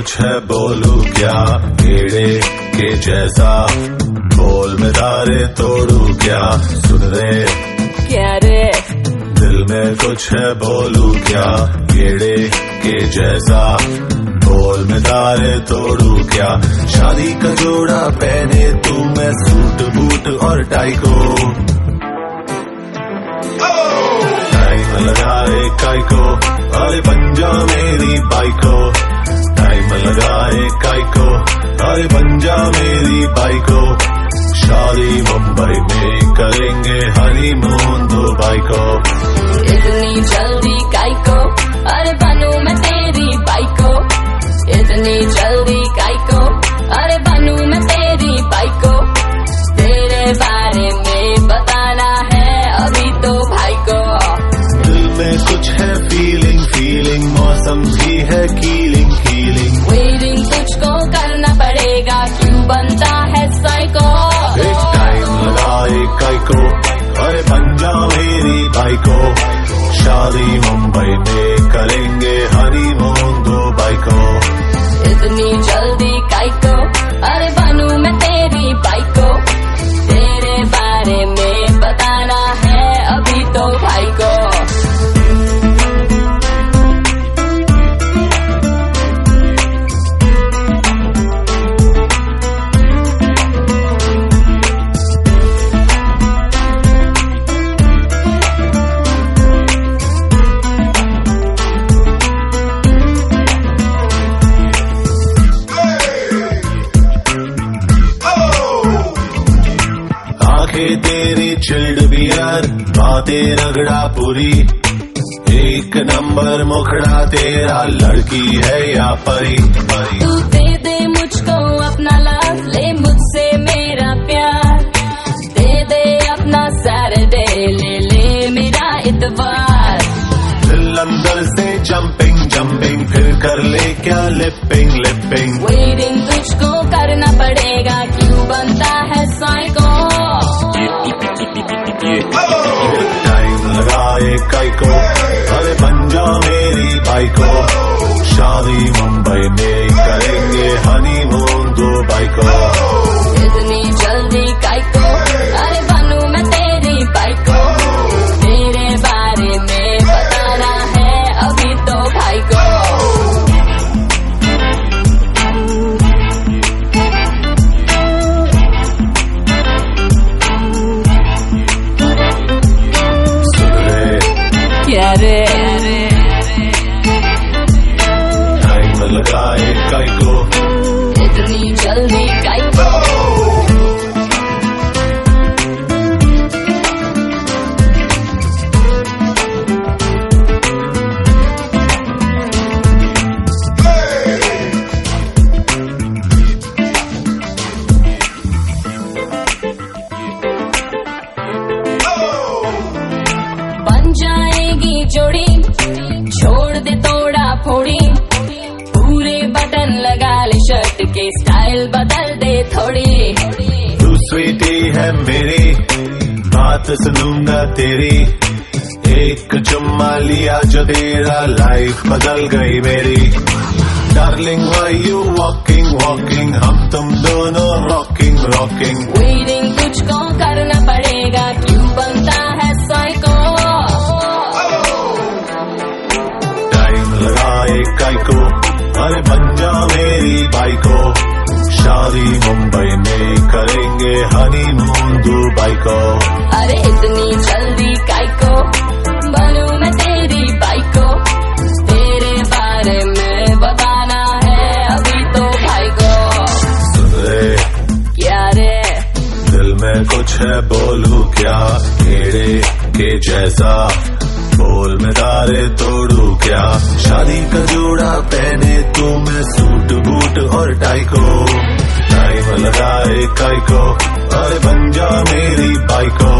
कुछ है बोलूं क्या, कीड़े के जैसा बोल में तारे तोड़ू क्या, सुन रे क्या रे, दिल में कुछ है बोलूं क्या, कीड़े के जैसा बोल में तारे तोड़ू क्या। शादी का जोड़ा पहने तू, मैं सूट बूट और टाई को, टाइम लगाए काई को, अरे बन जा मेरी बाइको, टाइम लगाए काई को, अरे बन जा मेरी बाइको। शादी मुंबई में करेंगे हनीमून दुबई को, इतनी जल्दी काई को, अरे बनूं मैं तेरी बाइको, इतनी जल्दी काई को, अरे बनूं मैं तेरी बाइको। तेरे बारे में बताना है अभी तो भाई को, दिल में कुछ है फीलिंग फीलिंग, मौसम भी है कीलिंग कीलिंग, वेटिंग तुझको करना पड़ेगा, क्यों बनता है साइको। एक टाइम लगाए काई को, अरे बन जा मेरी बाइको। शादी मुंबई में करेंगे हनीमून दुबई को, इतनी जल्दी काई को, अरे बनूं मैं तेरी बाइको। तेरे बारे में बताना है अभी तो भाई को। तेरी चिल्ड बियर, बातें रगड़ा पूरी, एक नंबर मुखड़ा तेरा, लड़की है या परी परी। तू दे दे मुझको अपना लव, ले मुझसे मेरा प्यार, दे दे अपना सैटरडे, ले ले मेरा इतवार। दिल अंदर से जंपिंग जंपिंग, फिर कर ले क्या लिपिंग लिपिंग, वेटिंग तुझको करना पड़ेगा, क्यों बनता है साइको। टाइम लगाए काई को, अरे बन जा मेरी बाइको। शादी मुंबई में करेंगे हनीमून दुबई को, इतनी जल्दी काई को, अरे बनूं मैं तेरी बाइको। तेरे बारे में बताना है अभी तो भाई को। क्या रे, टाइम लगाए काई को, इतनी जल्दी काई को। बन जाएगी जोड़ी, छोड़ दे तोड़ा फोड़ी, पूरे बटन लगा ले शर्ट के, स्टाइल बदल दे थोड़ी। तू स्वीटी है मेरी, बात सुनूंगा तेरी, एक चुम्मा लिया जो तेरा, लाइफ बदल गई मेरी। Darling why you walking walking, हम तुम दोनों रॉकिंग रॉकिंग, वेटिंग तुझको करना पड़ेगा, क्यों बनता है साइको। टाइम लगाए काई को, अरे बन जा मेरी बाइको। शादी मुंबई में करेंगे हनीमून दुबई को, अरे इतनी जल्दी काई को, बनूं मैं तेरी बाइको। तेरे बारे में बताना है अभी तो भाई को। सुन रे क्या रे, दिल में कुछ है बोलूं क्या, कीड़े के जैसा बोल में तारे तोड़ू क्या। शादी का जोड़ा पहने तू, मैं सूट बूट और टाई को, टाइम लगाए काई को, अरे बन जा मेरी बाइको।